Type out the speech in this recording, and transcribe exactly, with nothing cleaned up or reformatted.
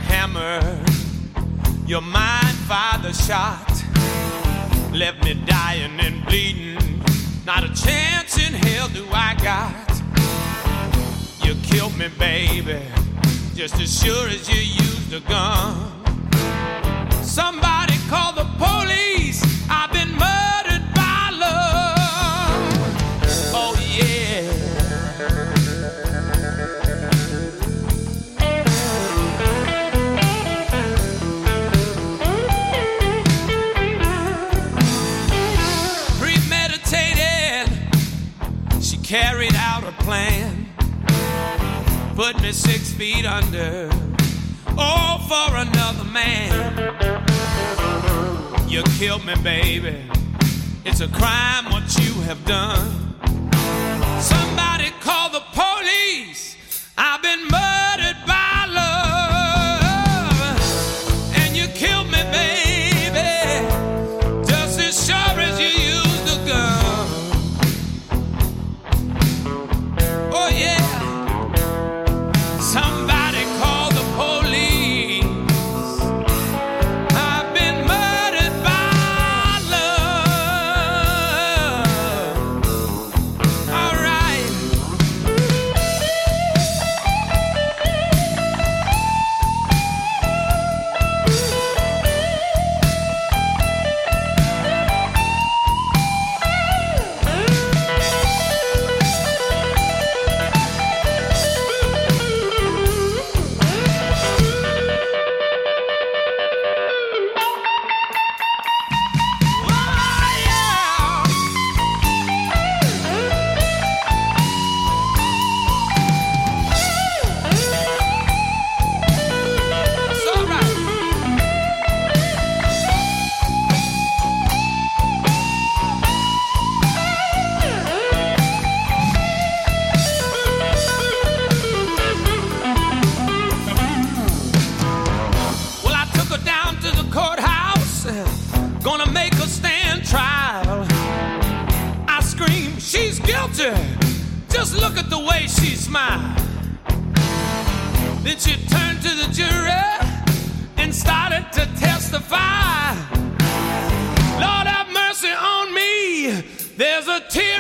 hammer. Your mind father shot left me dying and bleeding. Not a chance in hell do I got. You killed me, baby, just as sure as you used a gun. Somebody call the police. I've been murdered by love. Oh yeah. Premeditated, she carried out a plan. Put me six feet under, all for another man. You killed me, baby. It's a crime what you have done. Somebody call the police. I've been murdered by love. And you killed me, baby, just as sure as you used a gun. Oh yeah. Somebody call the police. I've been murdered by love. All right. Gonna make her stand trial. I scream, she's guilty. Just look at the way she smiled. Then she turned to the jury and started to testify. Lord have mercy on me. There's a tear